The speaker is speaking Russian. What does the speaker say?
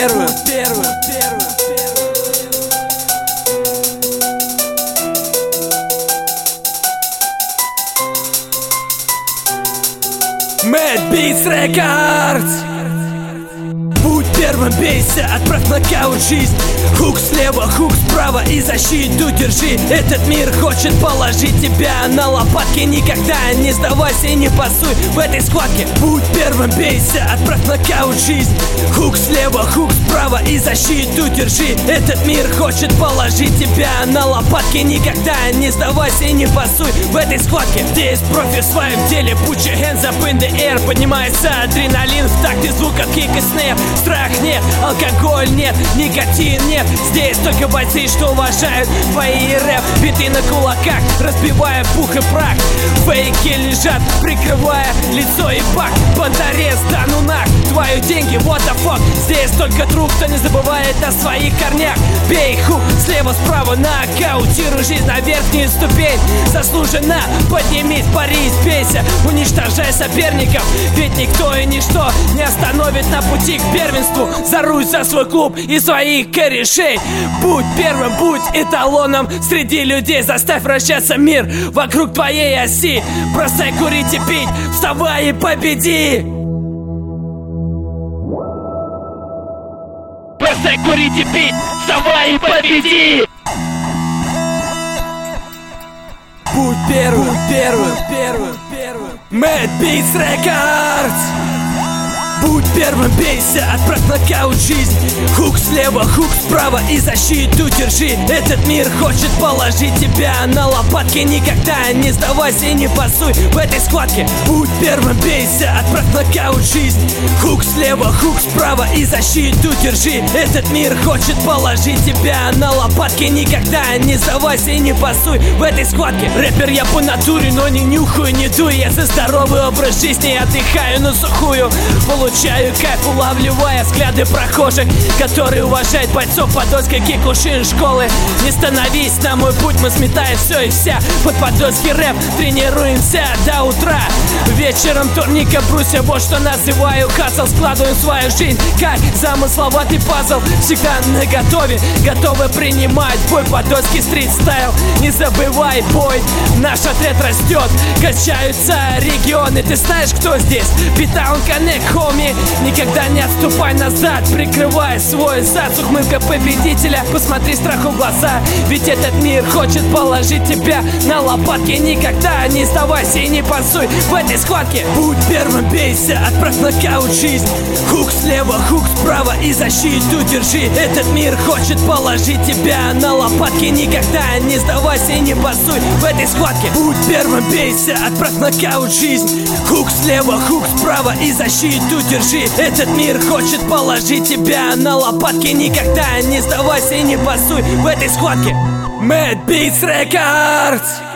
первым. Mad Beats Records. Будь первым, бейся, отправь нокаут жизнь. Хук слева, хук справа и защиту держи. Этот мир хочет положить тебя на лопатки. Никогда не сдавайся и не пасуй в этой схватке. Будь первым, бейся, отправь нокаут жизнь. Хук слева, хук справа и защиту держи. Этот мир хочет положить тебя на лопатки. Никогда не сдавайся и не пасуй в этой схватке. Здесь профи в своем деле. Put your hands up in the air. Поднимается адреналин в такте звуков кик и снэп. Страх нет, алкоголь нет, никотин нет. Здесь только бойцы, что уважают твои рэп. Биты на кулаках, разбивая пух и прах. Фейки лежат, прикрывая лицо и бак. Бондарез, да ну нах, твои деньги, what the fuck. Здесь только труп, кто не забывает о своих корнях. Бей хук, слева, справа, нокаутируй жизнь на верхнюю ступень. Заслуженно поднимись, парись, бейся, уничтожай соперников. Ведь никто и ничто не остановит на пути к первенству. Заруй за свой клуб и своих корешей. Будь первым, будь эталоном среди людей. Заставь вращаться мир вокруг твоей оси. Бросай курить и пить, вставай и победи. Бросай курить и пить, вставай и победи. Будь первым, Mad Beats Records. Будь первым, бейся, отправь нокаут жизнь. Хук слева, хук справа и защиту держи. Этот мир хочет положить тебя на лопатки. Никогда не сдавайся и не пасуй в этой схватке. Будь первым, бейся, отправь нокаут жизнь. Хук слева, хук справа и защиту держи. Этот мир хочет положить тебя на лопатки. Никогда не сдавайся и не пасуй в этой схватке. Рэпер я по натуре, но не нюхаю, не дую. Я за здоровый образ жизни, отдыхаю на сухую. Получаю кайф, улавливая взгляды прохожих, которые уважают бойцов подольской Кикушин школы. Не становись на мой путь, мы сметаем все и вся. Под подольский рэп тренируемся до утра. Вечером турника брусья, вот что называю хасл. Складываем свою жизнь как замысловатый пазл. Всегда наготове, готовы принимать бой. Подольский стрит-стайл, не забывай бой. Наш отряд растет, качаются регионы. Ты знаешь, кто здесь? Питаун Коннект, хоми. Никогда не отступай назад, прикрывай свой зад. Ухмылка победителя, посмотри страху в глаза. Ведь этот мир хочет положить тебя на лопатки. Никогда не сдавайся и не пасуй в этой схватке. Будь первым, бейся, отправь нокаут жизнь. Хук слева, хук справа и защиту держи. Этот мир хочет положить тебя на лопатки. Никогда не сдавайся и не пасуй в этой схватке. Будь первым, бейся, отправь нокаут жизнь. Хук слева, хук справа и защиту держи. Этот мир хочет положить тебя на лопатки. Никогда не сдавайся и не пасуй в этой схватке. Mad Beats Records.